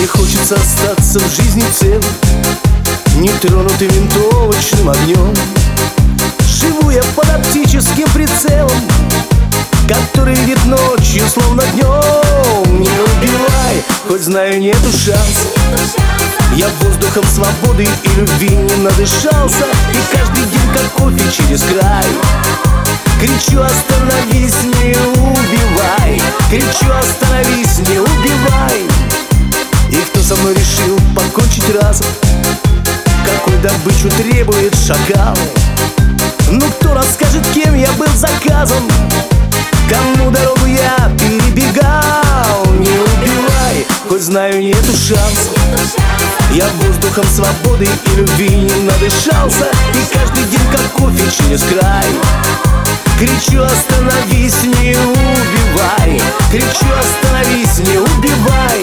хочется остаться в жизни целым, нетронутым винтовочным огнем. Живу я под оптическим прицелом, который видит ночью, словно днем. Не убивай, хоть знаю, нету шанса. Я воздухом свободы и любви не надышался, и каждый день как кофе через край. Кричу: остановись, не убивай. Кричу: остановись, не убивай. И кто со мной решил покончить разом? Какой добычу требует шакал? Ну кто расскажет, кем я был заказан? Кому дорогу я перебегал? Не убивай, хоть знаю, нету шанса. Я воздухом свободы и любви не надышался, и каждый день как кофе через край. Кричу: остановись, не убивай. Кричу: остановись, не убивай.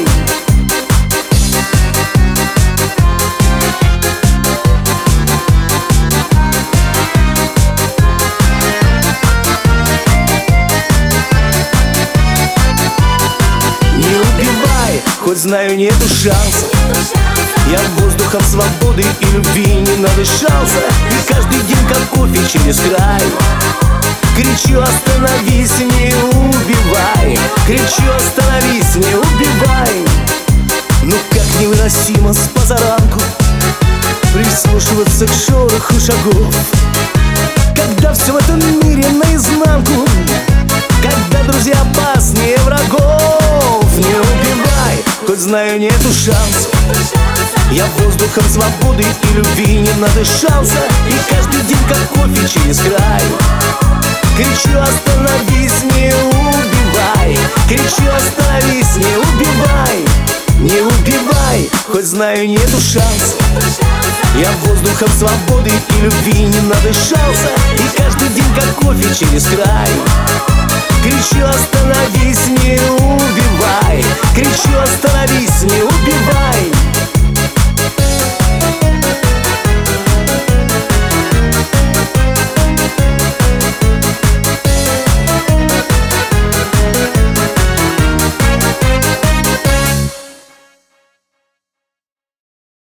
Не убивай, хоть знаю, нету шанса. Я воздухом свободы и любви не надышался, и каждый день как кофе через край. Кричу: остановись, не убивай. Кричу: остановись, не убивай. Ну как невыносимо с позаранку прислушиваться к шороху шагов, когда все в этом мире наизнанку, когда друзья опаснее врагов. Не убивай, хоть знаю, нету шанса. Я воздухом свободы и любви не надышался, и каждый день как кофе через край. Кричу: остановись, не убивай. Кричу: остановись, не убивай. Не убивай, хоть знаю, нету шанса. Я воздухом свободы и любви не надышался, и каждый день как кофе через край. Кричу: остановись, не убивай. Кричу: остановись, не убивай.